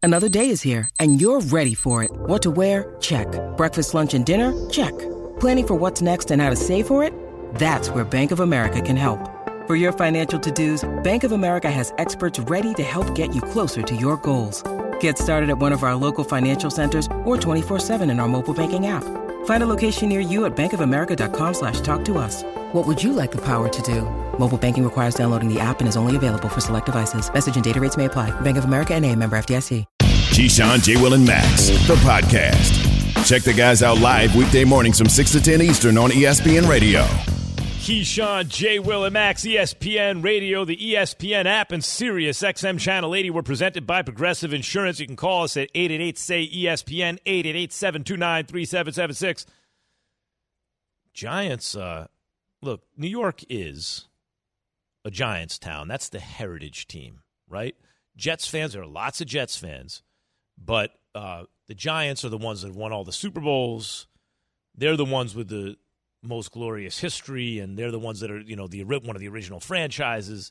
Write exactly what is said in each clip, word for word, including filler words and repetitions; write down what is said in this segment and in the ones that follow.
Another day is here, and you're ready for it. What to wear? Check. Breakfast, lunch, and dinner? Check. Planning for what's next and how to save for it? That's where Bank of America can help. For your financial to-dos, Bank of America has experts ready to help get you closer to your goals. Get started at one of our local financial centers or twenty-four seven in our mobile banking app. Find a location near you at bankofamerica.com slash talk to us. What would you like the power to do? Mobile banking requires downloading the app and is only available for select devices. Message and data rates may apply. Bank of America N A, member F D I C. Keyshawn, J. Will, and Max, the podcast. Check the guys out live weekday mornings from six to ten Eastern on E S P N Radio. Keyshawn, J. Will, and Max, E S P N Radio, the E S P N app, and Sirius X M Channel eighty. We're presented by Progressive Insurance. You can call us at eight eight eight, S A Y, E S P N, eight eight eight, seven two nine, three seven seven six. Giants, uh, look, New York is a Giants town. That's the heritage team, right? Jets fans, there are lots of Jets fans. But uh, the Giants are the ones that have won all the Super Bowls. They're the ones with the most glorious history, and they're the ones that are, you know, the one of the original franchises.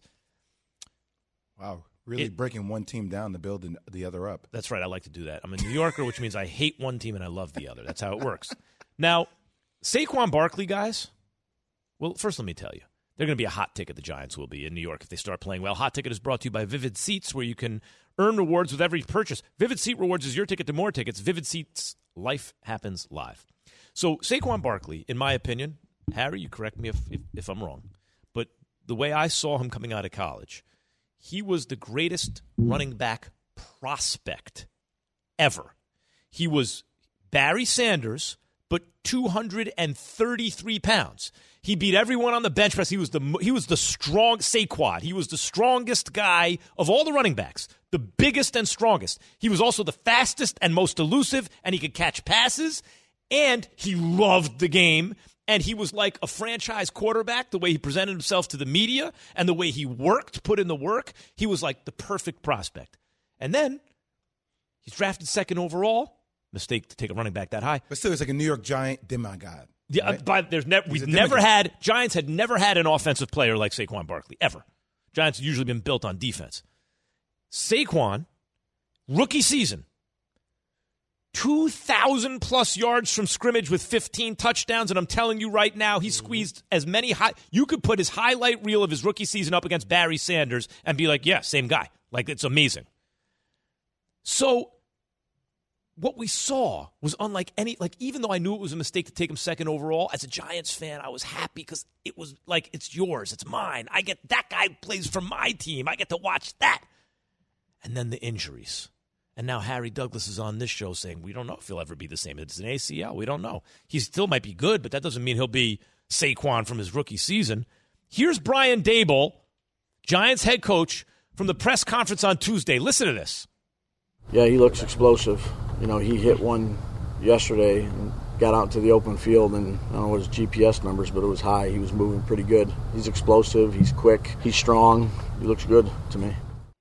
Wow, really it, breaking one team down to build the other up. That's right. I like to do that. I'm a New Yorker, which means I hate one team and I love the other. That's how it works. Now, Saquon Barkley, guys, well, first let me tell you, they're going to be a hot ticket, the Giants will be in New York if they start playing well. Hot Ticket is brought to you by Vivid Seats, where you can earn rewards with every purchase. Vivid Seat Rewards is your ticket to more tickets. Vivid Seats, life happens live. So Saquon Barkley, in my opinion, Harry, you correct me if, if, if I'm wrong, but the way I saw him coming out of college, he was the greatest running back prospect ever. He was Barry Sanders, but two hundred thirty-three pounds. He beat everyone on the bench press. He was the he was the strong Saquon. He was the strongest guy of all the running backs, the biggest and strongest. He was also the fastest and most elusive, and he could catch passes, and he loved the game, and he was like a franchise quarterback, the way he presented himself to the media and the way he worked, put in the work. He was like the perfect prospect. And then he's drafted second overall. Mistake to take a running back that high. But still, it's like a New York Giant demigod. Yeah, right? but there's never we've never had Giants had never had an offensive player like Saquon Barkley ever. Giants have usually been built on defense. Saquon, rookie season, two thousand plus yards from scrimmage with fifteen touchdowns, and I'm telling you right now, he squeezed as many high. You could put his highlight reel of his rookie season up against Barry Sanders and be like, yeah, same guy. Like, it's amazing. So what we saw was unlike any, like, even though I knew it was a mistake to take him second overall, as a Giants fan, I was happy because it was like, it's yours, it's mine. I get, that guy plays for my team. I get to watch that. And then the injuries. And now Harry Douglas is on this show saying, we don't know if he'll ever be the same. It's an A C L. We don't know. He still might be good, but that doesn't mean he'll be Saquon from his rookie season. Here's Brian Daboll, Giants head coach, from the press conference on Tuesday. Listen to this. Yeah, he looks explosive. You know, he hit one yesterday and got out to the open field, and I don't know what his G P S numbers, but it was high. He was moving pretty good. He's explosive. He's quick. He's strong. He looks good to me.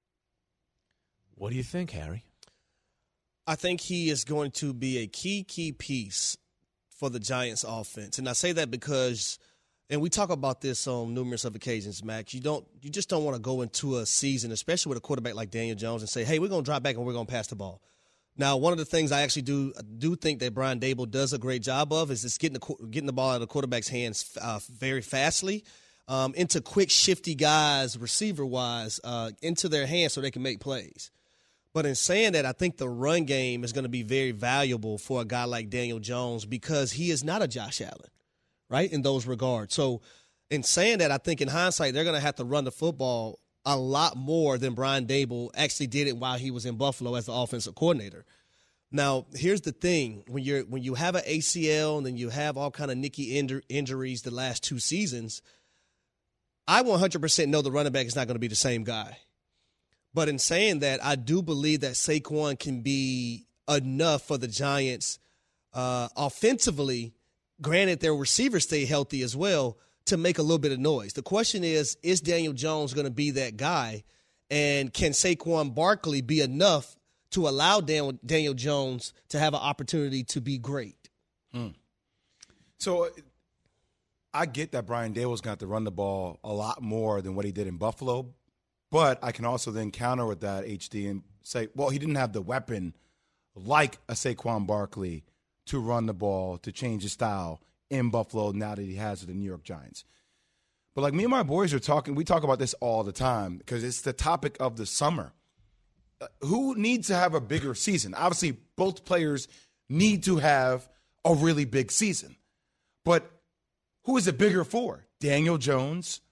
What do you think, Harry? I think he is going to be a key, key piece for the Giants offense. And I say that because, and we talk about this on numerous of occasions, Max, you don't, you just don't want to go into a season, especially with a quarterback like Daniel Jones, and say, hey, we're going to drop back and we're going to pass the ball. Now, one of the things I actually do do think that Brian Daboll does a great job of is just getting the, getting the ball out of the quarterback's hands uh, very fastly um, into quick, shifty guys, receiver-wise, uh, into their hands so they can make plays. But in saying that, I think the run game is going to be very valuable for a guy like Daniel Jones because he is not a Josh Allen, right, in those regards. So in saying that, I think in hindsight, they're going to have to run the football a lot more than Brian Daboll actually did it while he was in Buffalo as the offensive coordinator. Now, here's the thing. When you're when you have an A C L and then you have all kind of nicky injur- injuries the last two seasons, I one hundred percent know the running back is not going to be the same guy. But in saying that, I do believe that Saquon can be enough for the Giants uh, offensively, granted their receivers stay healthy as well, to make a little bit of noise. The question is, is Daniel Jones going to be that guy? And can Saquon Barkley be enough to allow Dan- Daniel Jones to have an opportunity to be great? Mm. So I get that Brian Daboll's going to have to run the ball a lot more than what he did in Buffalo. But I can also then counter with that, H D, and say, well, he didn't have the weapon like a Saquon Barkley to run the ball, to change his style in Buffalo now that he has with the New York Giants. But like me and my boys are talking, we talk about this all the time because it's the topic of the summer. Uh, who needs to have a bigger season? Obviously, both players need to have a really big season. But who is it bigger for? Daniel Jones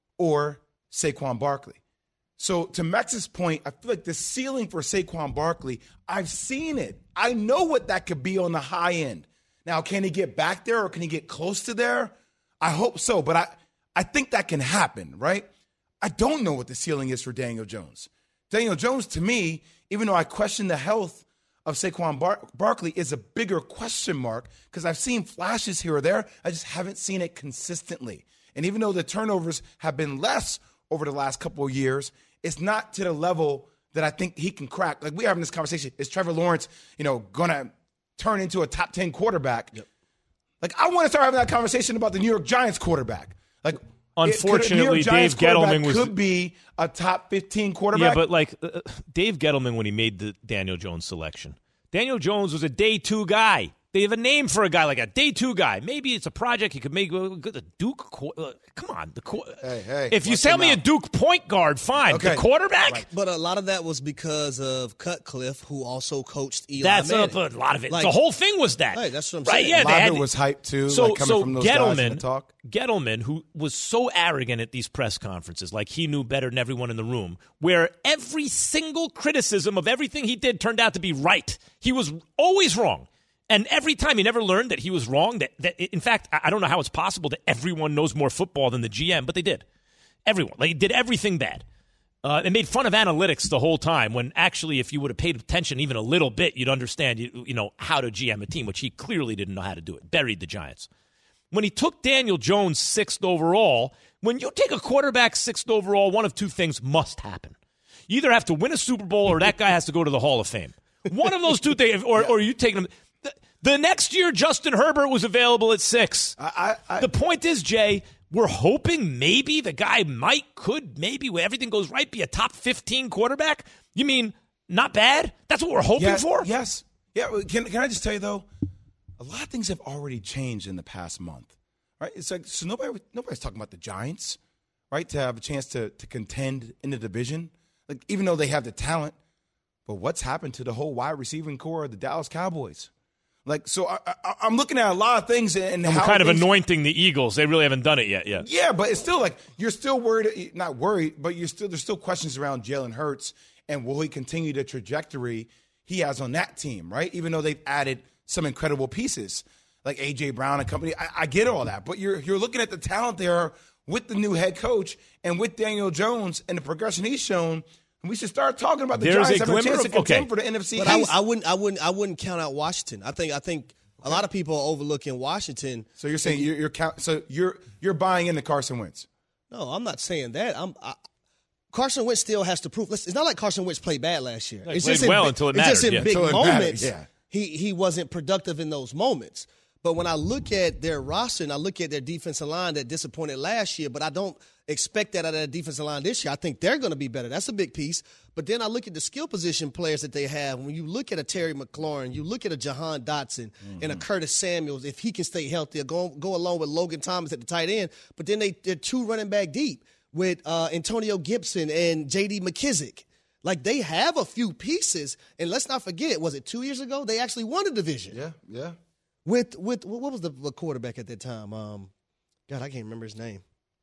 or Saquon Barkley? So to Max's point, I feel like the ceiling for Saquon Barkley, I've seen it. I know what that could be on the high end. Now, can he get back there or can he get close to there? I hope so, but I, I think that can happen, right? I don't know what the ceiling is for Daniel Jones. Daniel Jones, to me, even though I question the health of Saquon Bar- Barkley, is a bigger question mark because I've seen flashes here or there. I just haven't seen it consistently. And even though the turnovers have been less over the last couple of years, it's not to the level that I think he can crack. Like, we're having this conversation. Is Trevor Lawrence, you know, going to turn into a top ten quarterback? Yep. Like, I want to start having that conversation about the New York Giants quarterback. Like, unfortunately, Dave Gettleman was could be a top fifteen quarterback. Yeah, but like uh, Dave Gettleman, when he made the Daniel Jones selection, Daniel Jones was a day two guy. They have a name for a guy like a day two guy. Maybe it's a project he could make. The Duke, uh, come on, the hey, hey, if you tell me a Duke point guard, fine. Okay. The quarterback, right. But a lot of that was because of Cutcliffe, who also coached Eli That's Manning. a, a lot of it. Like, the whole thing was that. Hey, that's what I'm right? saying. Yeah, a lot of it was hyped too. So, like coming so from those Gettleman, guys in the talk. Gettleman, who was so arrogant at these press conferences, like he knew better than everyone in the room, where every single criticism of everything he did turned out to be right. He was always wrong. And every time he never learned that he was wrong. That, that in fact, I don't know how it's possible that everyone knows more football than the G M, but they did. Everyone. They did everything bad. Uh, they made fun of analytics the whole time when actually if you would have paid attention even a little bit, you'd understand you, you know how to G M a team, which he clearly didn't know how to do it. Buried the Giants. When he took Daniel Jones sixth overall, when you take a quarterback sixth overall, one of two things must happen. You either have to win a Super Bowl or that guy has to go to the Hall of Fame. One of those two things, or, or you take him. The, the next year, Justin Herbert was available at six. I, I, the point is, Jay, we're hoping maybe the guy might, could, maybe, when everything goes right, be a top fifteen quarterback. You mean not bad? That's what we're hoping yeah, for? Yes. Yeah. Can, can I just tell you, though, a lot of things have already changed in the past month. Right? It's like, so nobody, nobody's talking about the Giants, right, to have a chance to, to contend in the division, like even though they have the talent. But what's happened to the whole wide receiving core of the Dallas Cowboys? Like, so I, I, I'm looking at a lot of things and, and how we're kind things, of anointing the Eagles. They really haven't done it yet. Yeah. Yeah, but it's still like you're still worried, not worried, but you're still there's still questions around Jalen Hurts and will he continue the trajectory he has on that team, right? Even though they've added some incredible pieces like A J Brown and company. I, I get all that, but you're you're looking at the talent there with the new head coach and with Daniel Jones and the progression he's shown. We should start talking about the There's Giants a having a chance of, to contend okay. for the N F C But East. I, I wouldn't, I wouldn't, I wouldn't count out Washington. I think, I think a lot of people are overlooking Washington. So you're saying you're, you're count, so you're you're buying into Carson Wentz? No, I'm not saying that. I'm I, Carson Wentz still has to prove. It's not like Carson Wentz played bad last year. He It's played just well in, until it it's just mattered, in yeah. big Until it moments. mattered, yeah. He he wasn't productive in those moments. But when I look at their roster and I look at their defensive line that disappointed last year, but I don't expect that out of their defensive line this year. I think they're going to be better. That's a big piece. But then I look at the skill position players that they have. When you look at a Terry McLaurin, you look at a Jahan Dotson mm-hmm. and a Curtis Samuels, if he can stay healthy, go, go along with Logan Thomas at the tight end. But then they, they're two running back deep with uh, Antonio Gibson and J D McKissick. Like, they have a few pieces. And let's not forget, was it two years ago? They actually won the division. Yeah, yeah. With with what was the quarterback at that time? Um, God, I can't remember his name.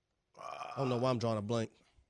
I don't know why I'm drawing a blank.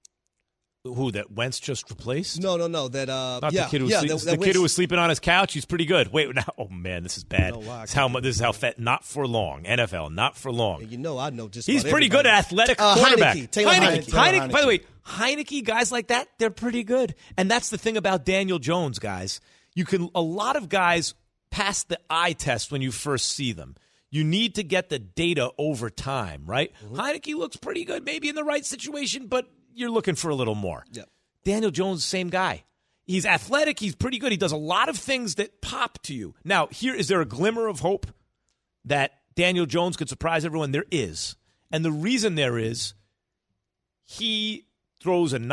Who, that Wentz just replaced? No, no, no. That uh, Not yeah, the kid who was yeah, sleep, that, the that kid Wentz, who was sleeping on his couch. He's pretty good. Wait, now, oh man, this is bad. I know why I This is how can't this is how fat. Not for long. N F L, not for long. And you know, I know just. He's about pretty good everybody. at athletic Uh, quarterback. Heineke, Taylor Heineke, Heineke. Heineke, Heineke. by the way, Heineke guys like that, they're pretty good. And that's the thing about Daniel Jones, guys. You can a lot of guys pass the eye test when you first see them. You need to get the data over time, right? Mm-hmm. Heineke looks pretty good, maybe in the right situation, but you're looking for a little more. Yep. Daniel Jones, same guy. He's athletic. He's pretty good. He does a lot of things that pop to you. Now, here, is there a glimmer of hope that Daniel Jones could surprise everyone? There is. And the reason there is, he throws a nice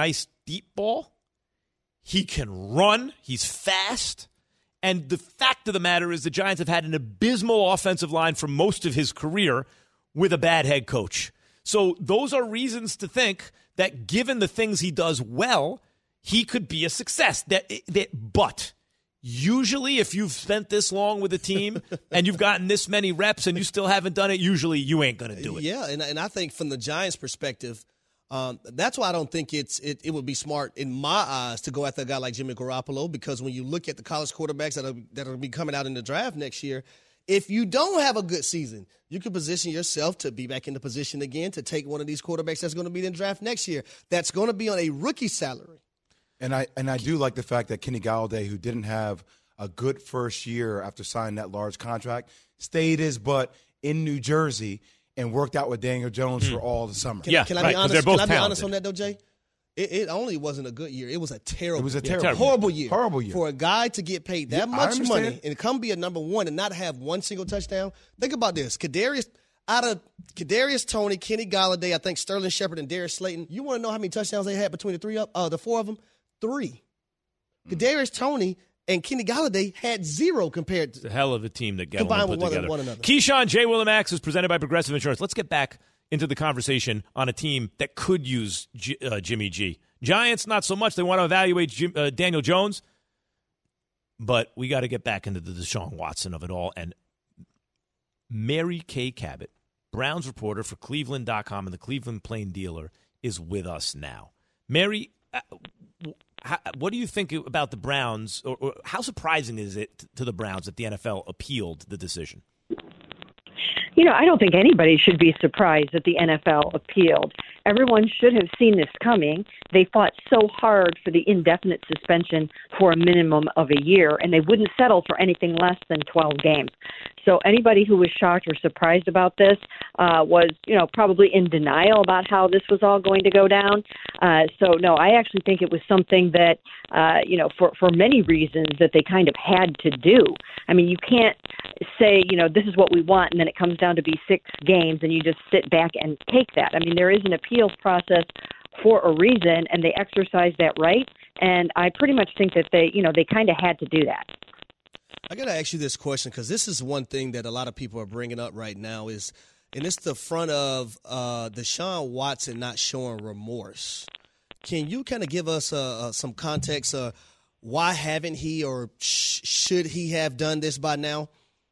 deep ball. He can run. He's fast. And the fact of the matter is the Giants have had an abysmal offensive line for most of his career with a bad head coach. So those are reasons to think that given the things he does well, he could be a success. That, that, but usually if you've spent this long with a team and you've gotten this many reps and you still haven't done it, usually you ain't going to do it. Yeah, and, and I think from the Giants' perspective, Um, that's why I don't think it's it, it would be smart in my eyes to go after a guy like Jimmy Garoppolo, because when you look at the college quarterbacks that are that are be coming out in the draft next year, if you don't have a good season, you can position yourself to be back in the position again to take one of these quarterbacks that's going to be in the draft next year. That's going to be on a rookie salary. And I and I do like the fact that Kenny Golladay, who didn't have a good first year after signing that large contract, stayed his butt in New Jersey and worked out with Daniel Jones mm. for all the summer. Can, yeah, can I right, be honest? they're both can I be talented. honest on that, though, Jay? It, it only wasn't a good year. It was a terrible, it was a year. terrible, horrible year. Horrible year for a guy to get paid that yeah, much money and come be a number one and not have one single touchdown. Think about this: Kadarius out of Kadarius Toney, Kenny Golladay, I think Sterling Shepard and Darius Slayton. You want to know how many touchdowns they had between the three of uh, the four of them? Three. Mm. Kadarius Toney and Kenny Golladay had zero compared to it's a hell of a team that Gettleman combined put with one, together. one another. Keyshawn, J. Will and Max is presented by Progressive Insurance. Let's get back into the conversation on a team that could use G, uh, Jimmy G. Giants, not so much. They want to evaluate Jim, uh, Daniel Jones. But we got to get back into the Deshaun Watson of it all. And Mary Kay Cabot, Browns reporter for Cleveland dot com and the Cleveland Plain Dealer, is with us now. Mary, uh, how, what do you think about the Browns, or, or how surprising is it to the Browns that the N F L appealed the decision? You know, I don't think anybody should be surprised that the N F L appealed. Everyone should have seen this coming. They fought so hard for the indefinite suspension for a minimum of a year, and they wouldn't settle for anything less than twelve games. So anybody who was shocked or surprised about this uh, was, you know, probably in denial about how this was all going to go down. Uh, so, no, I actually think it was something that, uh, you know, for, for many reasons that they kind of had to do. I mean, you can't say, you know, this is what we want, and then it comes down to be six games, and you just sit back and take that. I mean, there is an appeals process for a reason, and they exercise that right, and I pretty much think that they, you know, they kind of had to do that. I got to ask you this question, because this is one thing that a lot of people are bringing up right now is, and it's the front of uh, Deshaun Watson not showing remorse. Can you kind of give us uh, uh, some context? Uh, why haven't he, or sh- should he have done this by now?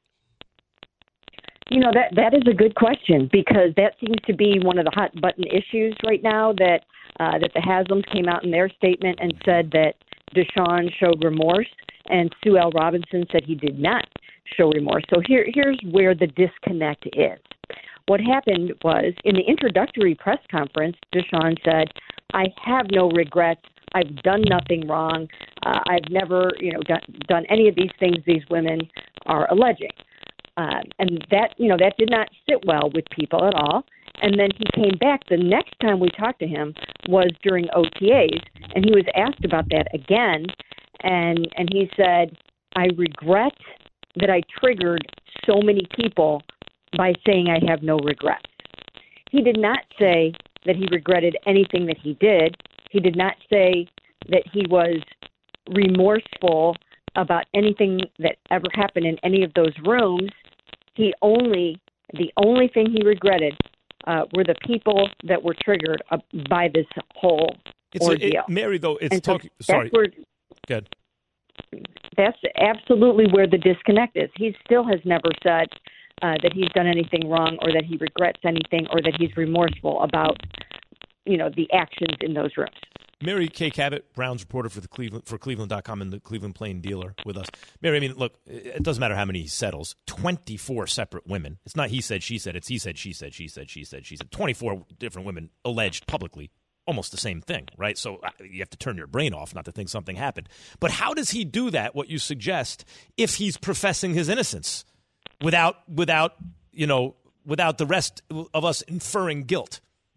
You know, that that is a good question, because that seems to be one of the hot button issues right now, that uh, that the Haslams came out in their statement and said that Deshaun showed remorse, and Sue L. Robinson said he did not show remorse. So here here's where the disconnect is. What happened was, in the introductory press conference, Deshaun said, "I have no regrets. I've done nothing wrong. Uh, I've never, you know, done, done any of these things these women are alleging." Uh, and that, you know, that did not sit well with people at all. And then he came back. The next time we talked to him was during O T As, and he was asked about that again. And and he said, "I regret that I triggered so many people by saying I have no regrets." He did not say that he regretted anything that he did. He did not say that he was remorseful about anything that ever happened in any of those rooms. He only, the only thing he regretted uh, were the people that were triggered uh, by this whole it's ordeal. A, it, Mary, though, it's and so talking. Sorry, where, good. That's absolutely where the disconnect is. He still has never said uh, that he's done anything wrong, or that he regrets anything, or that he's remorseful about, you know, the actions in those rooms. Mary Kay Cabot, Browns reporter for the Cleveland for Cleveland dot com and the Cleveland Plain Dealer, with us. Mary, I mean, look, it doesn't matter how many he settles. twenty-four separate women. It's not he said, she said. It's he said, she said, she said, she said, she said. twenty-four different women alleged publicly almost the same thing, right? So you have to turn your brain off not to think something happened. But how does he do that, what you suggest, if he's professing his innocence without, without you know, without the rest of us inferring guilt?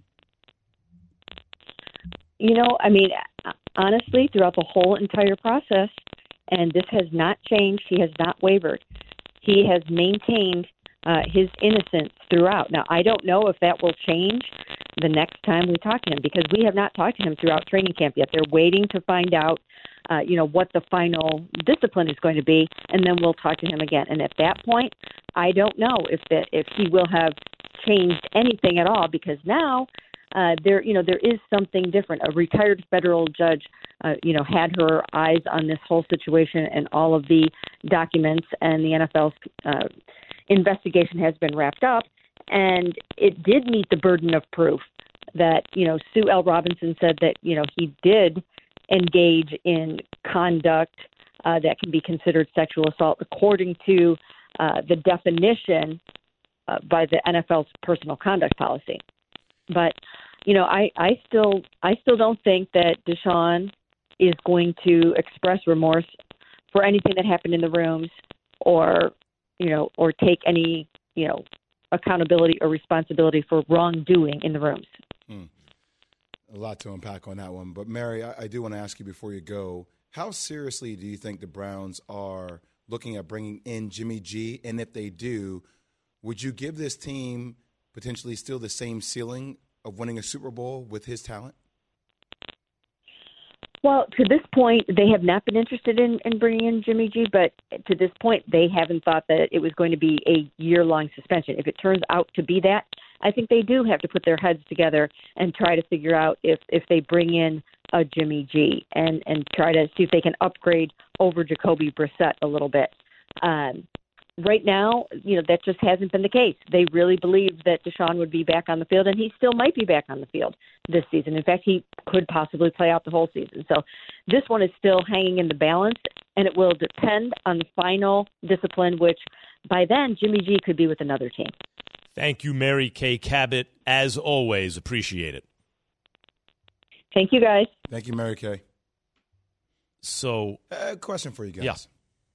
You know, I mean, honestly, throughout the whole entire process, and this has not changed, he has not wavered. He has maintained uh, his innocence throughout. Now, I don't know if that will change the next time we talk to him, because we have not talked to him throughout training camp yet. They're waiting to find out, uh, you know, what the final discipline is going to be, and then we'll talk to him again. And at that point, I don't know if that if he will have changed anything at all, because now uh, there, you know, there is something different. A retired federal judge, uh, you know, had her eyes on this whole situation and all of the documents, and the N F L's uh, investigation has been wrapped up. And it did meet the burden of proof that, you know, Sue L. Robinson said that, you know, he did engage in conduct uh, that can be considered sexual assault according to uh, the definition uh, by the N F L's personal conduct policy. But, you know, I, I still I still don't think that Deshaun is going to express remorse for anything that happened in the rooms, or, you know, or take any, you know, accountability or responsibility for wrongdoing in the rooms. Hmm. A lot to unpack on that one. But, Mary, I, I do want to ask you before you go, how seriously do you think the Browns are looking at bringing in Jimmy G? And if they do, would you give this team potentially still the same ceiling of winning a Super Bowl with his talent? Well, to this point, they have not been interested in, in bringing in Jimmy G, but to this point, they haven't thought that it was going to be a year-long suspension. If it turns out to be that, I think they do have to put their heads together and try to figure out if, if they bring in a Jimmy G and, and try to see if they can upgrade over Jacoby Brissett a little bit. Um, right now, you know, that just hasn't been the case. They really believe that Deshaun would be back on the field, and he still might be back on the field this season. In fact, he could possibly play out the whole season. So this one is still hanging in the balance, and it will depend on the final discipline, which by then Jimmy G could be with another team. Thank you, Mary Kay Cabot. As always, appreciate it. Thank you, guys. Thank you, Mary Kay. So, a uh, question for you guys. Yeah.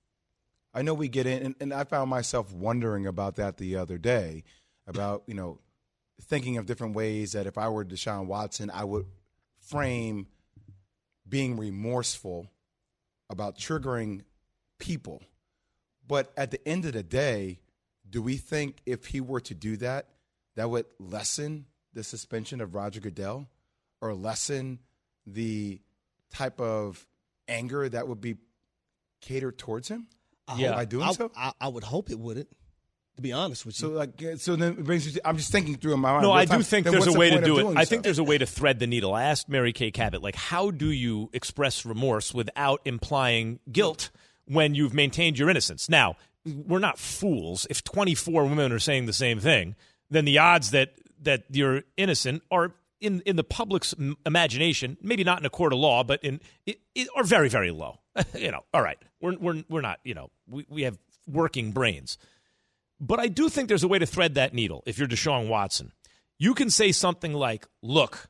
I know we get in, and, and I found myself wondering about that the other day, about, you know, thinking of different ways that if I were Deshaun Watson, I would frame being remorseful about triggering people. But at the end of the day, do we think if he were to do that, that would lessen the suspension of Roger Goodell, or lessen the type of anger that would be catered towards him? Yeah, by doing I, so, I, I would hope it wouldn't. To be honest with you, so like, so then it brings you to, I'm just thinking through in my mind. no, I time, do think then there's what's a the way to point of do it. doing I so? think there's a way to thread the needle. I asked Mary Kay Cabot, like, how do you express remorse without implying guilt when you've maintained your innocence? Now, we're not fools. If twenty-four women are saying the same thing, then the odds that that you're innocent are in in the public's imagination, maybe not in a court of law, but in it, it, are very, very low. you know, all right, we're we're we're not. You know, we we have working brains. But I do think there's a way to thread that needle if you're Deshaun Watson. You can say something like, look,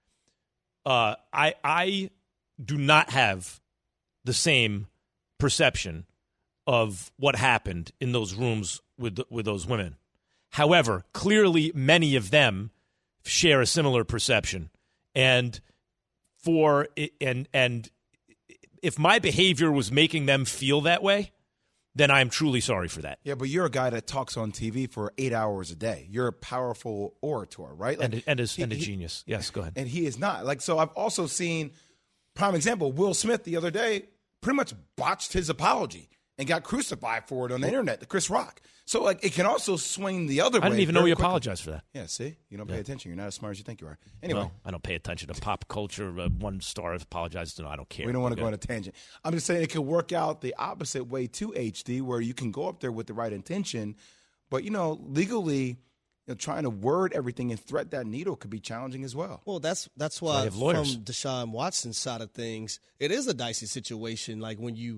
uh, I I do not have the same perception of what happened in those rooms with with those women. However, clearly many of them share a similar perception. And for and and if my behavior was making them feel that way, then I'm truly sorry for that. Yeah, but you're a guy that talks on T V for eight hours a day. You're a powerful orator, right? Like, and a, and, a, he, and a he, genius. Yes, go ahead. And he is not. Like, so I've also seen, prime example, Will Smith the other day pretty much botched his apology and got crucified for it on the internet to Chris Rock. So, like, it can also swing the other way. I didn't even know he quickly. apologized for that. Yeah, see? You don't pay Yeah. attention. You're not as smart as you think you are. Anyway. Well, I don't pay attention to pop culture. Uh, one star apologized. No, I don't care. We don't want to We're go on a tangent. I'm just saying it could work out the opposite way too, H D, where you can go up there with the right intention, but, you know, legally, you know, trying to word everything and thread that needle could be challenging as well. well, that's that's why why they have from lawyers. Deshaun Watson's side of things, it is a dicey situation. Like when you,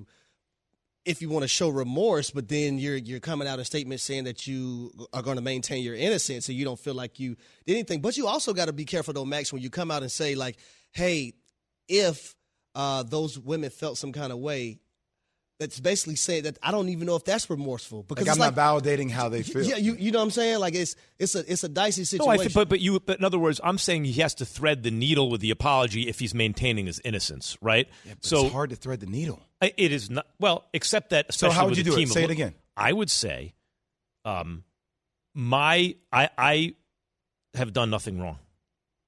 if you want to show remorse, but then you're you're coming out a statement saying that you are going to maintain your innocence and you don't feel like you did anything. But you also got to be careful, though, Max, when you come out and say, like, hey, if uh, those women felt some kind of way, that's basically saying that I don't even know if that's remorseful. Because Like, it's I'm not like, validating how they feel. yeah, you you know what I'm saying? Like it's it's a it's a dicey No, situation. I think, but but you, but in other words, I'm saying he has to thread the needle with the apology if he's maintaining his innocence, right? Yeah, but so it's hard to thread the needle. I- it is not well, except that. So Especially how would with you a do it? team of Say it lo- again. I would say, um, my I I have done nothing wrong.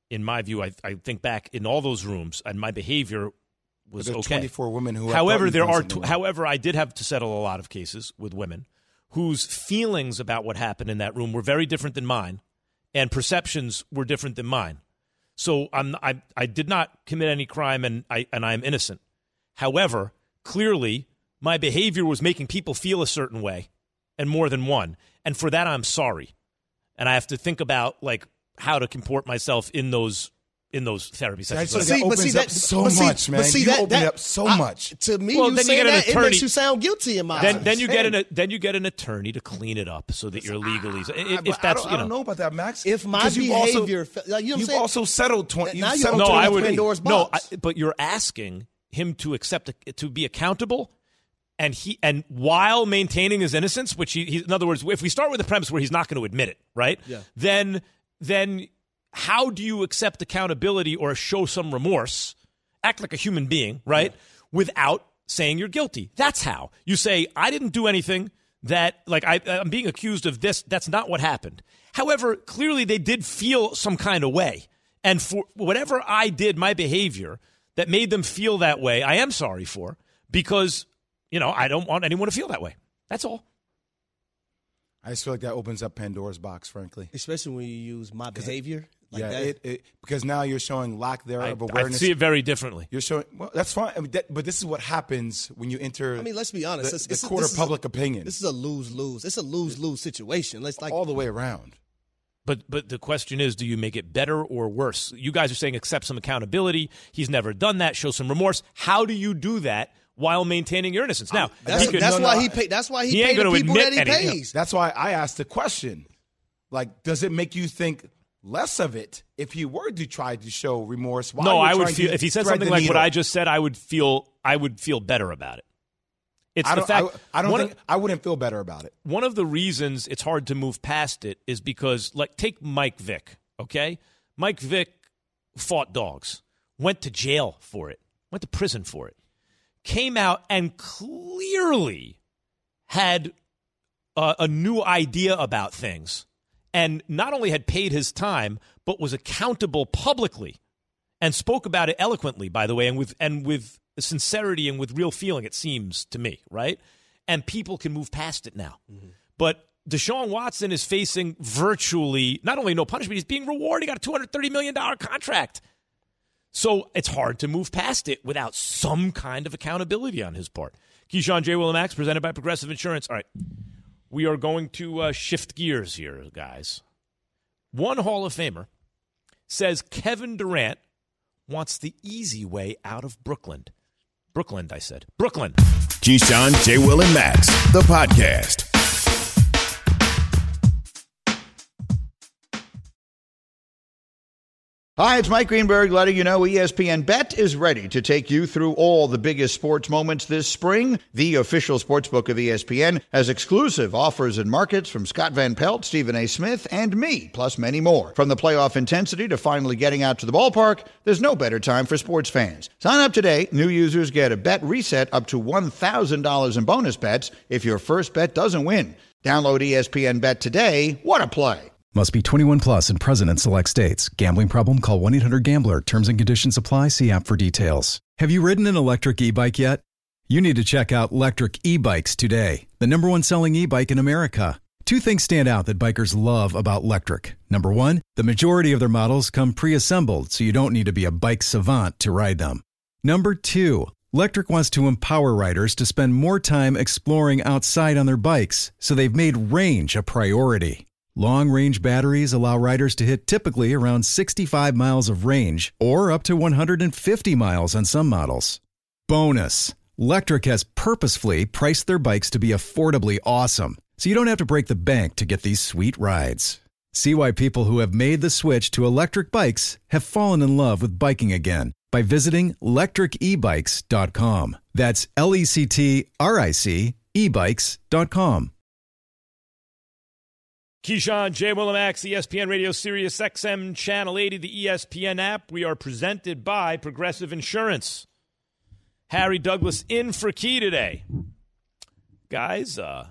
in my view, I, I think back in all those rooms, and my behavior was There's okay. twenty-four women who. However, there are. T- however, I did have to settle a lot of cases with women whose feelings about what happened in that room were very different than mine, and perceptions were different than mine. So I'm, I, I did not commit any crime, and I and I'm innocent. However, clearly, my behavior was making people feel a certain way, and more than one. And for that, I'm sorry. And I have to think about like how to comport myself in those in those therapy sessions. That see, opens up so much, man. See, you that, open that, it up so I, much. To me, well, you then you saying get an that, attorney. It makes you sound guilty in my then, eyes. then you get an then you get an attorney to clean it up so that you're legally. If, I, if that's I don't, you know, I don't know about that, Max. If my Because you've behavior, also, like, you know what I'm you've saying? also settled twenty. Now You've you're settled no, I opening would Pandora's no, I, box. but you're asking him to accept to be accountable, and he and while maintaining his innocence, which he, he in other words, if we start with the premise where he's not going to admit it, right? Yeah. Then then how do you accept accountability or show some remorse, act like a human being, right, yeah. without saying you're guilty? That's how you say I didn't do anything that like I, I'm being accused of this. That's not what happened. However, clearly they did feel some kind of way, and for whatever I did, my behavior that made them feel that way, I am sorry for, because, you know, I don't want anyone to feel that way. That's all. I just feel like that opens up Pandora's box, frankly. Especially when you use my behavior. Like yeah, that. It, it, because now you're showing lack there I, of awareness. I see it very differently. You're showing, well, that's fine. I mean, that, but this is what happens when you enter I mean, let's be honest. the, It's, the it's, court this of public a, opinion. This is a lose-lose. It's a lose-lose situation. Let's like all the way around. But but the question is, do you make it better or worse? You guys are saying accept some accountability. He's never done that. Show some remorse. How do you do that while maintaining your innocence? Now, that's, could, that's no, why no, he pay, That's why he, he paid the people that he anything. pays. That's why I asked the question. Like, does it make you think less of it if he were to try to show remorse? While no, you're I would trying feel to if he said thread something the like needle? what I just said, I would feel I would feel better about it. It's I the don't, fact. I, I don't one think of, I wouldn't feel better about it. One of the reasons it's hard to move past it is because, like, take Mike Vick. Okay, Mike Vick fought dogs, went to jail for it, went to prison for it, came out and clearly had a, a new idea about things, and not only had paid his time, but was accountable publicly and spoke about it eloquently, by the way, and with and with sincerity and with real feeling, it seems to me, right? And people can move past it now. Mm-hmm. But Deshaun Watson is facing virtually not only no punishment, he's being rewarded. He got a two hundred thirty million dollars contract. So it's hard to move past it without some kind of accountability on his part. Keyshawn, J. Will and Max, presented by Progressive Insurance. All right, we are going to uh, shift gears here, guys. One Hall of Famer says Kevin Durant wants the easy way out of Brooklyn. Brooklyn, I said. Brooklyn. Keyshawn, J. Will and Max, the podcast. Hi, it's Mike Greenberg letting you know E S P N Bet is ready to take you through all the biggest sports moments this spring. The official sportsbook of E S P N has exclusive offers and markets from Scott Van Pelt, Stephen A. Smith, and me, plus many more. From the playoff intensity to finally getting out to the ballpark, there's no better time for sports fans. Sign up today. New users get a bet reset up to one thousand dollars in bonus bets if your first bet doesn't win. Download E S P N Bet today. What a play. Must be twenty-one plus and present in select states. Gambling problem? Call one eight hundred gambler. Terms and conditions apply. See app for details. Have you ridden an electric e-bike yet? You need to check out Lectric E-Bikes today, the number one selling e-bike in America. Two things stand out that bikers love about Lectric. Number one, the majority of their models come pre-assembled, so you don't need to be a bike savant to ride them. Number two, Lectric wants to empower riders to spend more time exploring outside on their bikes, so they've made range a priority. Long-range batteries allow riders to hit typically around sixty-five miles of range or up to one hundred fifty miles on some models. Bonus, Lectric has purposefully priced their bikes to be affordably awesome, so you don't have to break the bank to get these sweet rides. See why people who have made the switch to electric bikes have fallen in love with biking again by visiting lectric e bikes dot com. That's L E C T R I C e bikes dot com. Keyshawn, J. Will and Max, E S P N Radio, Sirius X M, Channel eighty, the E S P N app. We are presented by Progressive Insurance. Harry Douglas in for Key today. Guys, uh,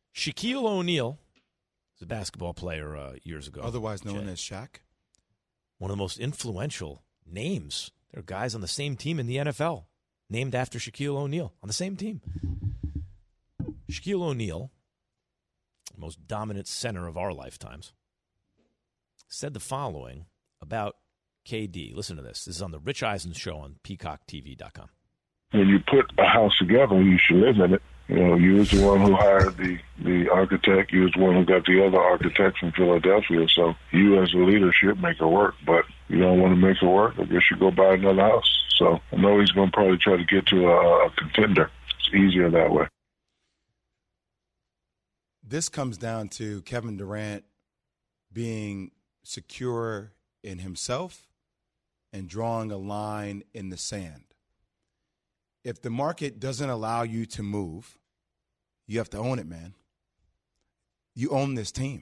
Shaquille O'Neal was a basketball player uh, years ago. Otherwise known Jay. as Shaq. one of the most influential names. There are guys on the same team in the N F L named after Shaquille O'Neal on the same team. Shaquille O'Neal, the most dominant center of our lifetimes, said the following about K D. Listen to this. This is on the Rich Eisen Show on peacock t v dot com. When you put a house together, you should live in it. You know, you was the one who hired the, the architect. You was the one who got the other architect from Philadelphia. So you as a leader should make it work. But you don't want to make it work, I guess you go buy another house. So I know he's going to probably try to get to a, a contender. It's easier that way. This comes down to Kevin Durant being secure in himself and drawing a line in the sand. If the market doesn't allow you to move, you have to own it, man. You own this team.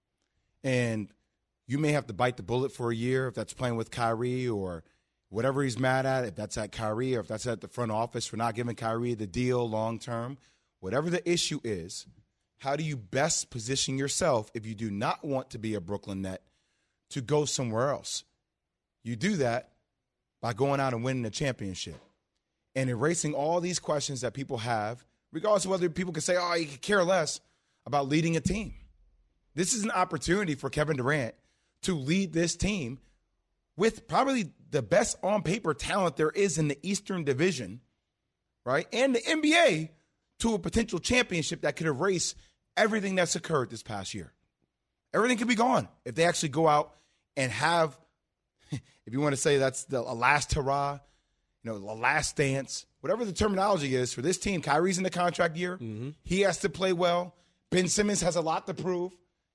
And you may have to bite the bullet for a year if that's playing with Kyrie or whatever he's mad at, if that's at Kyrie or if that's at the front office for not giving Kyrie the deal long term. Whatever the issue is, how do you best position yourself if you do not want to be a Brooklyn Net to go somewhere else? You do that by going out and winning a championship and erasing all these questions that people have, regardless of whether people can say, oh, you could care less about leading a team. This is an opportunity for Kevin Durant to lead this team with probably the best on-paper talent there is in the Eastern Division, right, and the N B A to a potential championship that could erase everything that's occurred this past year. Everything could be gone if they actually go out and have, if you want to say that's the a last hurrah, you know, the last dance, whatever the terminology is for this team. Kyrie's in the contract year. Mm-hmm. He has to play well. Ben Simmons has a lot to prove.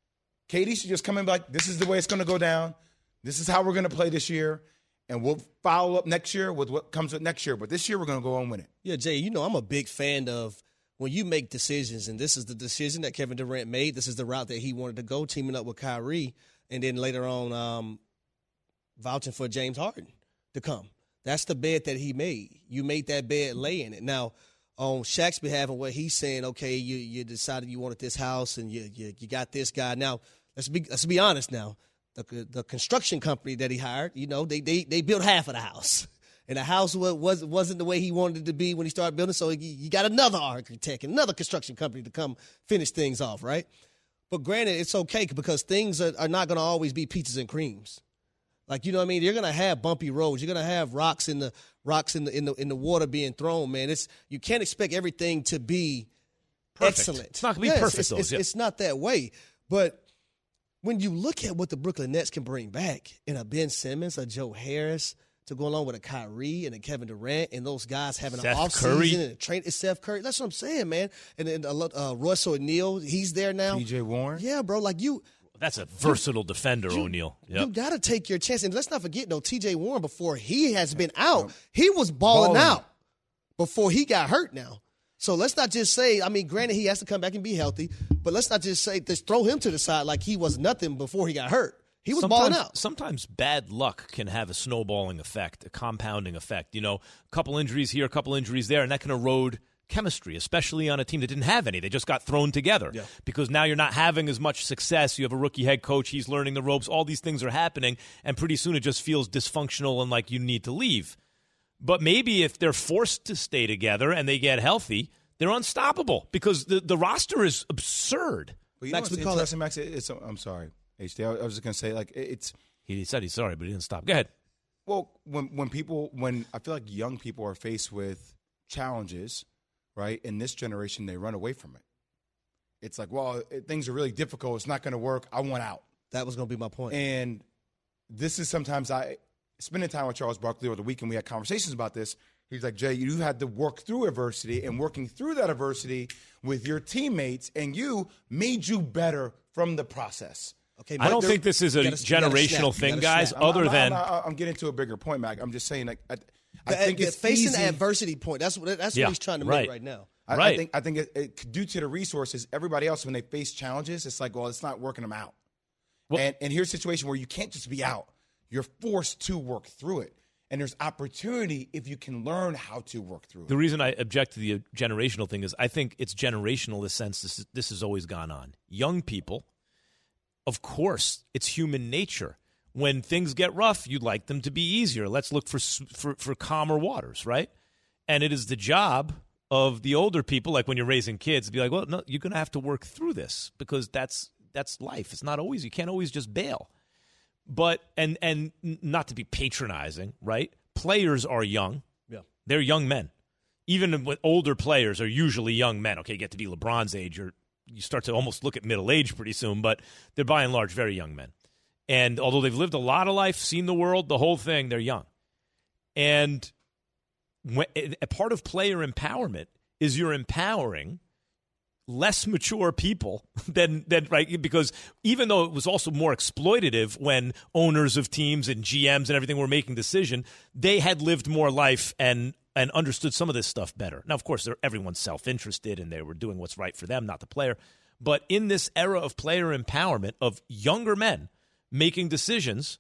K D should just come in and be like, this is the way it's going to go down. This is how we're going to play this year. And we'll follow up next year with what comes with next year. But this year, we're going to go and win it. Yeah, Jay, you know I'm a big fan of when you make decisions, and this is the decision that Kevin Durant made. This is the route that he wanted to go, teaming up with Kyrie, and then later on um, vouching for James Harden to come. That's the bed that he made. You made that bed, lay in it. Now, on Shaq's behalf and what he's saying, okay, you you decided you wanted this house and you you, you got this guy. Now, let's be let's be honest now. The the construction company that he hired, you know, they they they built half of the house. And the house was, wasn't the way he wanted it to be when he started building, so you got another architect, another construction company to come finish things off, right? But granted, it's okay because things are, are not going to always be peaches and creams. Like, you know what I mean? You're going to have bumpy roads. You're going to have rocks in the rocks in the in the in the water being thrown, man. It's you can't expect everything to be perfect. Excellent. It's not going to be yes, perfect, it's, though. It's, yeah. it's not that way. But when you look at what the Brooklyn Nets can bring back in a Ben Simmons, a Joe Harris, to go along with a Kyrie and a Kevin Durant and those guys having Seth an Curry. offseason and a train. It's Seth Curry. That's what I'm saying, man. And then uh, Royce O'Neal, he's there now. T J Warren. Yeah, bro. Like you. That's a versatile you, defender, you, O'Neal. Yep. You got to take your chance. And let's not forget, though, T J Warren, before he has been out, he was balling, balling out before he got hurt now. So let's not just say, I mean, granted, he has to come back and be healthy, but let's not just say, just throw him to the side like he was nothing before he got hurt. He was sometimes, balling out. Sometimes bad luck can have a snowballing effect, a compounding effect. You know, a couple injuries here, a couple injuries there, and that can erode chemistry, especially on a team that didn't have any. They just got thrown together yeah. because now you're not having as much success. You have a rookie head coach. He's learning the ropes. All these things are happening, and pretty soon it just feels dysfunctional and like you need to leave. But maybe if they're forced to stay together and they get healthy, they're unstoppable because the, the roster is absurd. Well, you Max, know we what's call interesting, Max? It's, I'm sorry, H D. I was just going to say, like, it's – He said he's sorry, but he didn't stop. Go ahead. Well, when when people – when I feel like young people are faced with challenges, right, in this generation, they run away from it. It's like, well, it, things are really difficult. It's not going to work. I want out. That was going to be my point. And this is sometimes I – spending time with Charles Barkley over the weekend, we had conversations about this. He's like, Jay, you had to work through adversity, and working through that adversity with your teammates, and you made you better from the process. Okay, I don't think this is a gotta, generational thing, guys, I'm, other I'm, than I'm, I'm, I'm getting to a bigger point, Mac. I'm just saying, like, I, I the, think the it's facing easy. the adversity point. That's what that's yeah, what he's trying to right. make right now. I, right. I think I think it, it, due to the resources, everybody else, when they face challenges, it's like, well, it's not working them out. Well, and, and here's a situation where you can't just be out. You're forced to work through it. And there's opportunity if you can learn how to work through it. The reason I object to the generational thing is I think it's generational in the sense this, this has always gone on. Young people, of course, it's human nature. when things get rough, you'd like them to be easier. Let's look for for, for calmer waters, right? And it is the job of the older people, like when you're raising kids, to be like, well, no, you're going to have to work through this because that's that's life. It's not always, you can't always just bail. But, and and not to be patronizing, right? Players are young. Yeah. They're young men. Even with older players are usually young men. Okay, you get to be LeBron's age, or you start to almost look at middle age pretty soon, but they're by and large very young men. And although they've lived a lot of life, seen the world, the whole thing, they're young. And when, a part of player empowerment is you're empowering less mature people than, than right, because even though it was also more exploitative when owners of teams and G Ms and everything were making decisions, they had lived more life and and understood some of this stuff better. Now, of course, everyone's self-interested and they were doing what's right for them, not the player. But in this era of player empowerment, of younger men making decisions,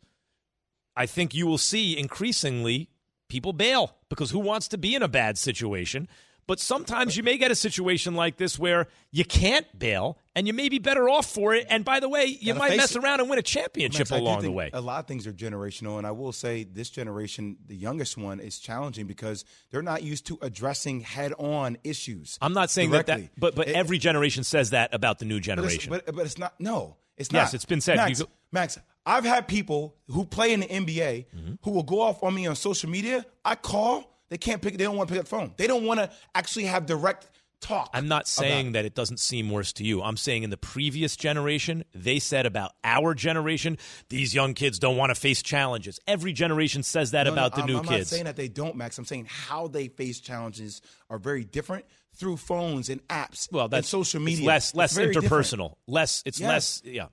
I think you will see increasingly people bail because who wants to be in a bad situation? But sometimes you may get a situation like this where you can't bail, and you may be better off for it. And by the way, you might mess it. around and win a championship Max, along the way. A lot of things are generational, and I will say this generation, the youngest one, is challenging because they're not used to addressing head-on issues. I'm not saying directly. that, that, but but it, every generation says that about the new generation. But it's, but, but it's not. No, it's not. Yes, it's been said. Max, go- Max, I've had people who play in the N B A mm-hmm. who will go off on me on social media. I call. They can't pick. They don't want to pick up the phone. They don't want to actually have direct talk. I'm not saying that it doesn't seem worse to you. I'm saying in the previous generation, they said about our generation, these young kids don't want to face challenges. Every generation says that no, about no, the I'm, new I'm kids. I'm not saying that they don't, Max. I'm saying how they face challenges are very different through phones and apps well, that's, and social media. It's less, less it's interpersonal. Different. Less. It's yes. less. Yeah.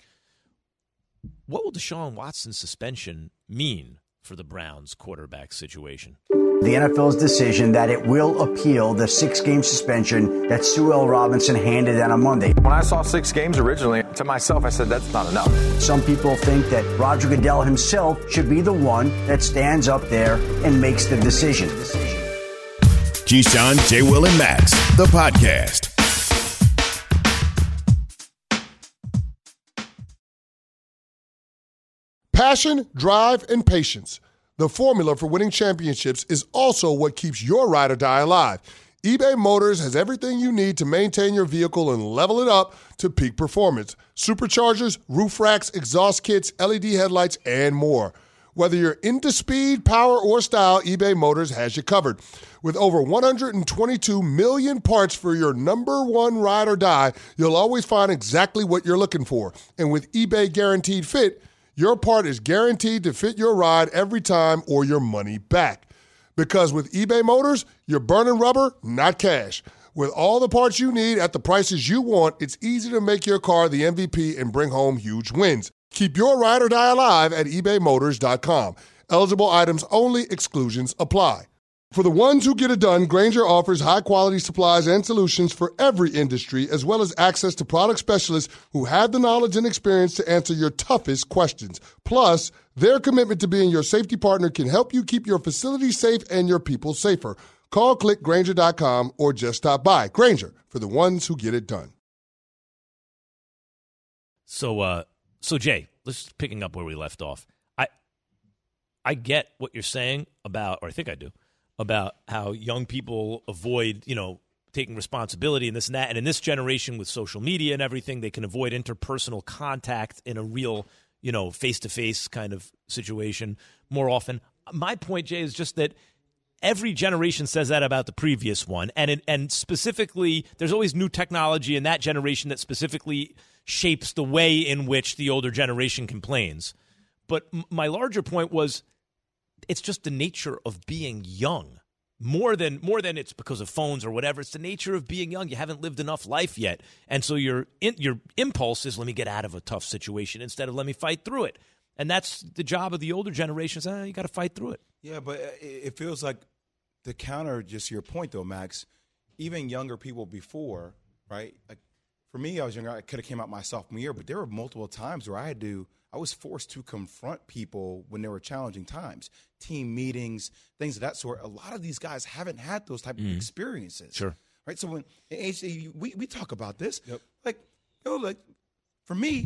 What will Deshaun Watson's suspension mean for the Browns quarterback situation? The N F L's decision that it will appeal the six-game suspension that Sue L. Robinson handed down on Monday. When I saw six games originally, to myself, I said, that's not enough. Some people think that Roger Goodell himself should be the one that stands up there and makes the decision. Keyshawn, J. Will, and Max, the podcast. Passion, drive, and patience. The formula for winning championships is also what keeps your ride or die alive. eBay Motors has everything you need to maintain your vehicle and level it up to peak performance. Superchargers, roof racks, exhaust kits, L E D headlights, and more. Whether you're into speed, power, or style, eBay Motors has you covered. With over one hundred twenty-two million parts for your number one ride or die, you'll always find exactly what you're looking for. And with eBay Guaranteed Fit, your part is guaranteed to fit your ride every time or your money back. Because with eBay Motors, you're burning rubber, not cash. With all the parts you need at the prices you want, it's easy to make your car the M V P and bring home huge wins. Keep your ride or die alive at ebay motors dot com. Eligible items only. Exclusions apply. For the ones who get it done, Grainger offers high-quality supplies and solutions for every industry, as well as access to product specialists who have the knowledge and experience to answer your toughest questions. Plus, their commitment to being your safety partner can help you keep your facility safe and your people safer. Call, click Grainger dot com, or just stop by. Grainger, for the ones who get it done. So, uh, so Jay, let's picking up where we left off. I, I get what you're saying about, or I think I do, about how young people avoid, you know, taking responsibility and this and that. And in this generation with social media and everything, they can avoid interpersonal contact in a real, you know, face-to-face kind of situation more often. My point, Jay, is just that every generation says that about the previous one. And it, and specifically, there's always new technology in that generation that specifically shapes the way in which the older generation complains. But m- my larger point was, it's just the nature of being young. More than more than it's because of phones or whatever. It's the nature of being young. You haven't lived enough life yet. And so your in, your impulse is, let me get out of a tough situation instead of let me fight through it. And that's the job of the older generations. Eh, you got to fight through it. Yeah, but it feels like the counter, just your point, though, Max, even younger people before, right? Like for me, I was younger. I could have came out my sophomore year, but there were multiple times where I had to – I was forced to confront people when there were challenging times, team meetings, things of that sort. A lot of these guys haven't had those type mm. of experiences. Sure. Right? So when in H D, we, we talk about this. Yep. Like, yo, like, for me,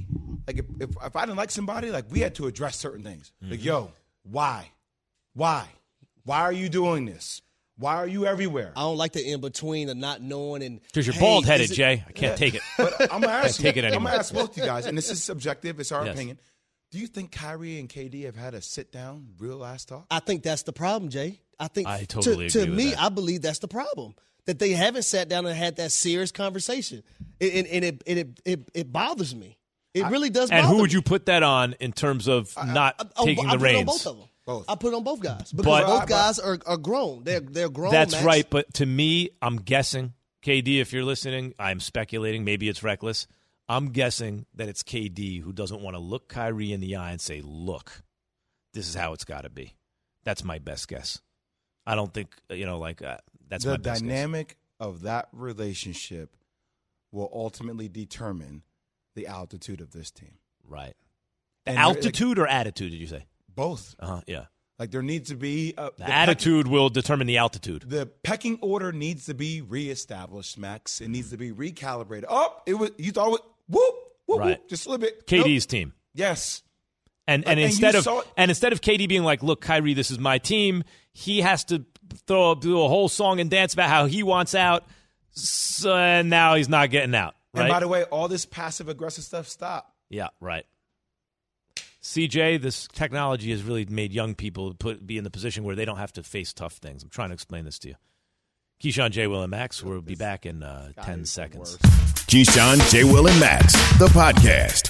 like if, if if I didn't like somebody, like we had to address certain things. Mm-hmm. Like, yo, why, why, why are you doing this? Why are you everywhere? I don't like the in between of not knowing and because you're hey, bald headed, it, Jay. I can't yeah. take it. But I'm gonna ask you. Take it anymore. I'm gonna ask both of you guys, and this is subjective. It's our yes. opinion. Do you think Kyrie and K D have had a sit down, real last talk? I think that's the problem, Jay. I think I totally to, agree to with me, that. I believe that's the problem. That they haven't sat down and had that serious conversation, and, and, and it, it it it bothers me. It I, really does. And bother who would me. you put that on in terms of I, not I, I, taking I, I the reins? On both of them. Both. I put it on both guys because but, both guys are, are grown. They're they're grown. That's Max. right. But to me, I'm guessing K D. If you're listening, I'm speculating. Maybe it's reckless. I'm guessing that it's K D who doesn't want to look Kyrie in the eye and say, "Look, this is how it's got to be." That's my best guess. I don't think you know, like uh, that's the my best dynamic guess. of that relationship will ultimately determine the altitude of this team. Right. The And altitude like, or attitude? Did you say both? Uh huh. Yeah. Like there needs to be a, the, the attitude pecking, will determine the altitude. The pecking order needs to be reestablished, Max. It needs to be recalibrated. Oh, it was you thought it was whoop whoop, right. whoop just a little bit. K D's nope. team. Yes. And like, and instead and of and instead of K D being like, "Look, Kyrie, this is my team," he has to throw do a whole song and dance about how he wants out, so, and now he's not getting out. Right? And by the way, all this passive aggressive stuff, stop. Yeah, right. C J, this technology has really made young people put be in the position where they don't have to face tough things. I'm trying to explain this to you. Keyshawn, J. Will, and Max. We'll be back in uh, ten seconds. Keyshawn, J. Will, and Max, the podcast.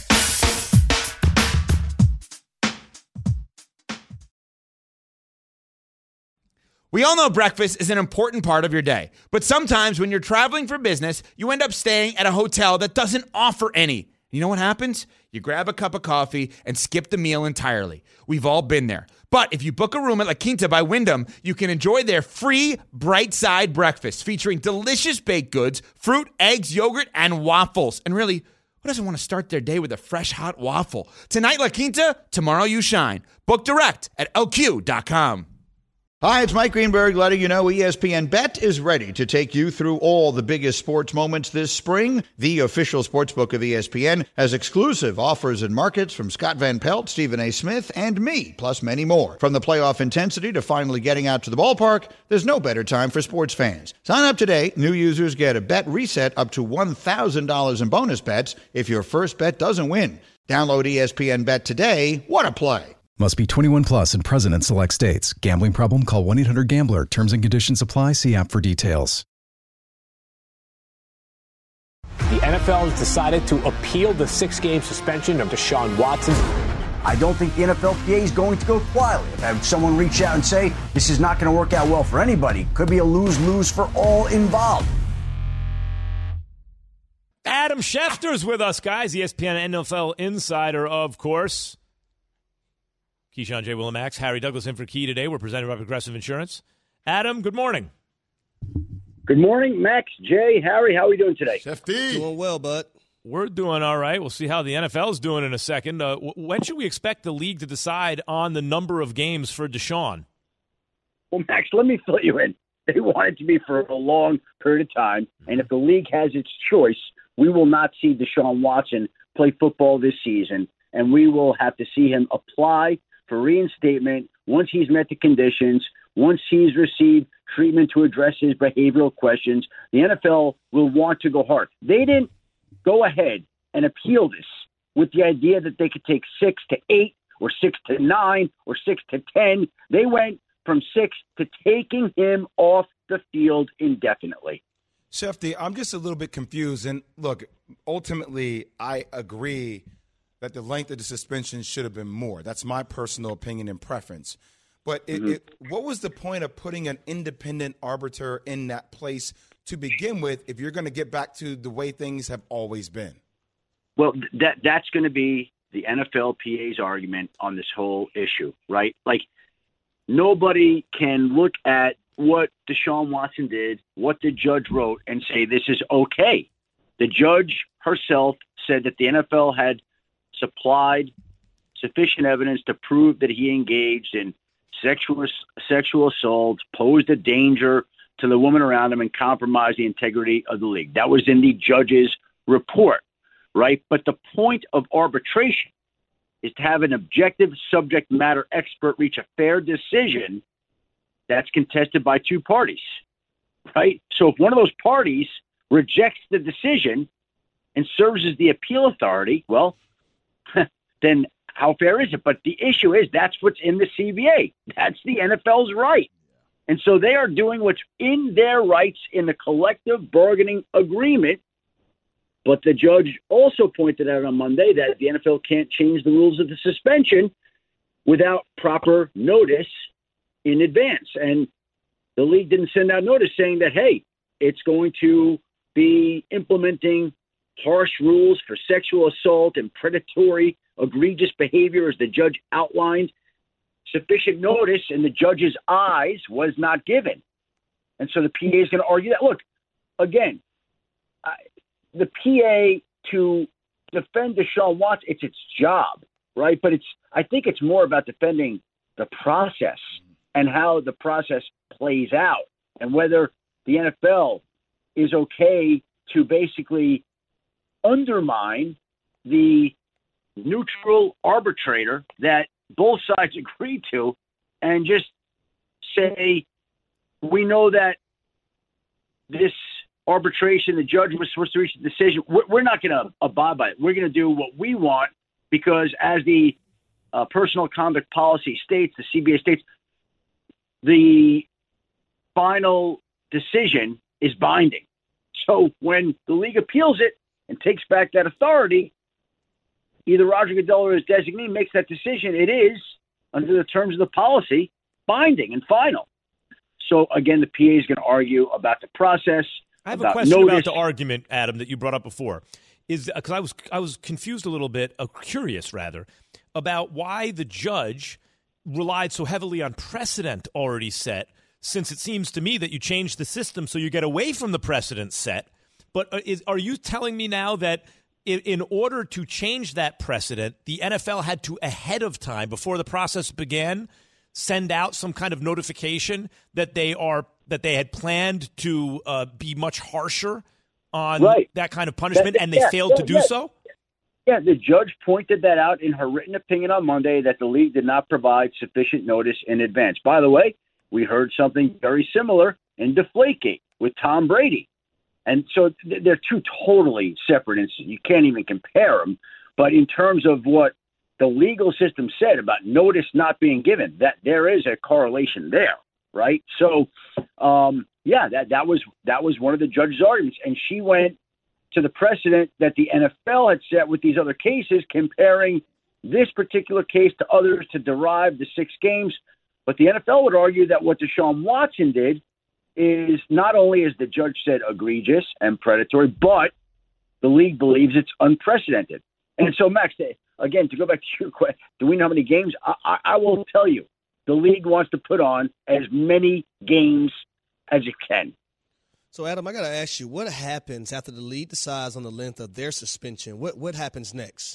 We all know breakfast is an important part of your day, but sometimes when you're traveling for business, you end up staying at a hotel that doesn't offer any. You know what happens? You grab a cup of coffee and skip the meal entirely. We've all been there. But if you book a room at La Quinta by Wyndham, you can enjoy their free Bright Side breakfast featuring delicious baked goods, fruit, eggs, yogurt, and waffles. And really, who doesn't want to start their day with a fresh, hot waffle? Tonight, La Quinta, tomorrow you shine. Book direct at L Q dot com. Hi, it's Mike Greenberg letting you know E S P N Bet is ready to take you through all the biggest sports moments this spring. The official sportsbook of E S P N has exclusive offers and markets from Scott Van Pelt, Stephen A. Smith, and me, plus many more. From the playoff intensity to finally getting out to the ballpark, there's no better time for sports fans. Sign up today. New users get a bet reset up to one thousand dollars in bonus bets if your first bet doesn't win. Download E S P N Bet today. What a play. Must be twenty-one plus and present in select states. Gambling problem? Call one eight hundred gambler. Terms and conditions apply. See app for details. The N F L has decided to appeal the six-game suspension of Deshaun Watson. I don't think the N F L P A is going to go quietly. If I have someone reach out and say, this is not going to work out well for anybody, could be a lose-lose for all involved. Adam Schefter's with us, guys. E S P N N F L insider, of course. Keyshawn, J. Will, and Max. Harry Douglas in for Key today. We're presented by Progressive Insurance. Adam, good morning. Good morning, Max, Jay, Harry. How are we doing today? Shefty. Doing well, bud. We're doing all right. We'll see how the N F L is doing in a second. Uh, w- when should we expect the league to decide on the number of games for Deshaun? Well, Max, let me fill you in. They want it to be for a long period of time, and if the league has its choice, we will not see Deshaun Watson play football this season, and we will have to see him apply for reinstatement once he's met the conditions, once he's received treatment to address his behavioral questions. The N F L will want to go hard. They didn't go ahead and appeal this with the idea that they could take six to eight or six to nine or six to ten. They went from six to taking him off the field indefinitely. Shefty, I'm just a little bit confused. And look, ultimately, I agree that the length of the suspension should have been more. That's my personal opinion and preference. But it, mm-hmm. it, what was the point of putting an independent arbiter in that place to begin with if you're going to get back to the way things have always been? Well, that that's going to be the N F L P A's argument on this whole issue, right? Like, nobody can look at what Deshaun Watson did, what the judge wrote, and say this is okay. The judge herself said that the N F L had supplied sufficient evidence to prove that he engaged in sexual sexual assault, posed a danger to the woman around him, and compromised the integrity of the league. That was in the judge's report. right? But the point of arbitration is to have an objective subject matter expert reach a fair decision that's contested by two parties, right? So if one of those parties rejects the decision and serves as the appeal authority, well, then how fair is it? But the issue is that's what's in the C B A. That's the N F L's right. And so they are doing what's in their rights in the collective bargaining agreement. But the judge also pointed out on Monday that the N F L can't change the rules of the suspension without proper notice in advance. And the league didn't send out notice saying that, hey, it's going to be implementing harsh rules for sexual assault and predatory, egregious behavior as the judge outlined. Sufficient notice in the judge's eyes was not given. And so the P A is going to argue that. Look, again, I, the P A to defend Deshaun Watson, it's its job, right? But it's I think it's more about defending the process and how the process plays out and whether the N F L is okay to basically undermine the neutral arbitrator that both sides agreed to and just say, we know that this arbitration, the judge was supposed to reach a decision. We're not going to abide by it. We're going to do what we want because as the uh, personal conduct policy states, the C B A states, the final decision is binding. So when the league appeals it and takes back that authority, either Roger Goodell or his designee makes that decision. It is, under the terms of the policy, binding and final. So, again, the P A is going to argue about the process. I have about a question notice. about the argument, Adam, that you brought up before. Is because I was I was confused a little bit, uh, curious rather, about why the judge relied so heavily on precedent already set, since it seems to me that you changed the system so you get away from the precedent set. But uh, is, are you telling me now that in, in order to change that precedent, the N F L had to, ahead of time, before the process began, send out some kind of notification that they are that they had planned to uh, be much harsher on right. that kind of punishment, that, and they yeah, failed yeah, to do yeah. so? Yeah, the judge pointed that out in her written opinion on Monday that the league did not provide sufficient notice in advance. By the way, we heard something very similar in Deflategate with Tom Brady. And so they're two totally separate instances. You can't even compare them. But in terms of what the legal system said about notice not being given, that there is a correlation there, right? So, um, yeah, that, that was that was one of the judge's arguments. And she went to the precedent that the N F L had set with these other cases, comparing this particular case to others to derive the six games. But the N F L would argue that what Deshaun Watson did is not only, as the judge said, egregious and predatory, but the league believes it's unprecedented. And so, Max, again, to go back to your question, do we know how many games? I, I, I will tell you, the league wants to put on as many games as it can. So, Adam, I got to ask you, what happens after the league decides on the length of their suspension? What what happens next?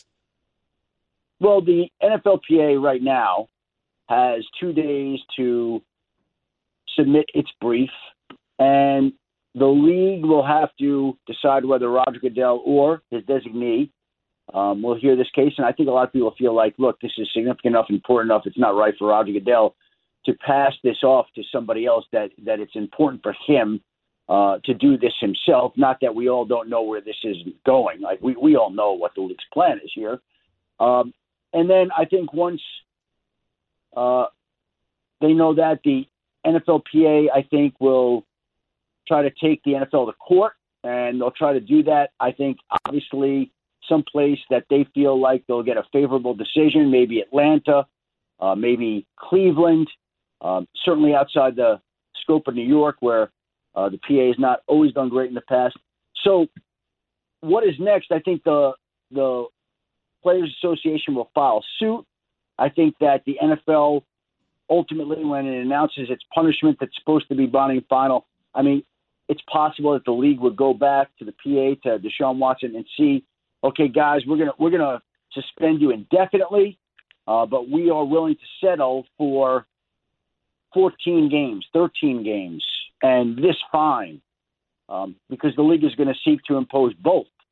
Well, the N F L P A right now has two days to submit its brief, and the league will have to decide whether Roger Goodell or his designee um, will hear this case. And I think a lot of people feel like, look, this is significant enough, important enough. It's not right for Roger Goodell to pass this off to somebody else, that, that it's important for him uh, to do this himself. Not that we all don't know where this is going. Like we, we all know what the league's plan is here. Um, and then I think once uh, they know that, the N F L P A, I think, will try to take the N F L to court, and they'll try to do that, I think, obviously, someplace that they feel like they'll get a favorable decision, maybe Atlanta, uh, maybe Cleveland, um, certainly outside the scope of New York, where uh, the P A has not always done great in the past. So what is next? I think the the Players Association will file suit. I think that the N F L, ultimately, when it announces its punishment that's supposed to be binding final, I mean, it's possible that the league would go back to the P A, to Deshaun Watson, and see, okay, guys, we're gonna we're gonna suspend you indefinitely, uh, but we are willing to settle for fourteen games, thirteen games, and this fine, um, because the league is going to seek to impose both.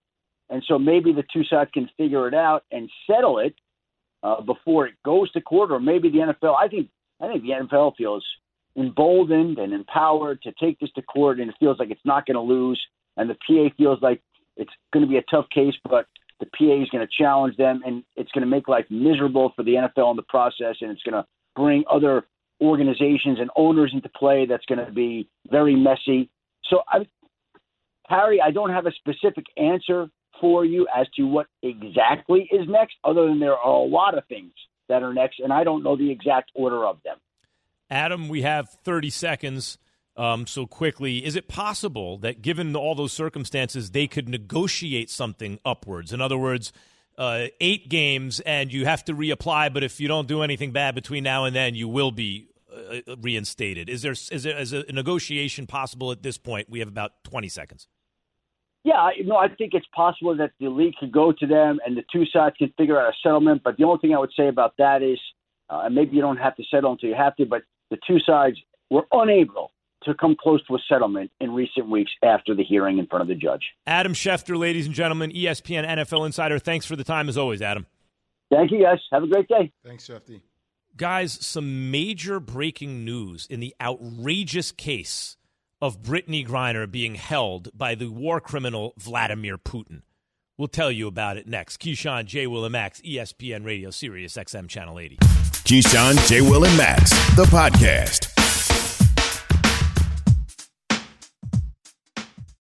And so maybe the two sides can figure it out and settle it uh, before it goes to court, or maybe the N F L. I think I think the N F L feels emboldened and empowered to take this to court, and it feels like it's not going to lose. And the P A feels like it's going to be a tough case, but the P A is going to challenge them, and it's going to make life miserable for the N F L in the process, and it's going to bring other organizations and owners into play. That's going to be very messy. So, I, Harry, I don't have a specific answer for you as to what exactly is next, other than there are a lot of things that are next, and I don't know the exact order of them. Adam, we have thirty seconds. Um, so quickly, is it possible that given all those circumstances, they could negotiate something upwards? In other words, uh, eight games and you have to reapply, but if you don't do anything bad between now and then, you will be uh, reinstated. Is there is there is a negotiation possible at this point? We have about twenty seconds. Yeah, you know, I think it's possible that the league could go to them and the two sides can figure out a settlement. But the only thing I would say about that is, uh, and maybe you don't have to settle until you have to, but the two sides were unable to come close to a settlement in recent weeks after the hearing in front of the judge. Adam Schefter, ladies and gentlemen, E S P N N F L Insider. Thanks for the time as always, Adam. Thank you, guys. Have a great day. Thanks, Shefty. Guys, some major breaking news in the outrageous case of Brittany Griner being held by the war criminal Vladimir Putin. We'll tell you about it next. Keyshawn, J. Will, and Max, E S P N Radio, Sirius X M Channel eighty. Keyshawn, J. Will, and Max, the podcast.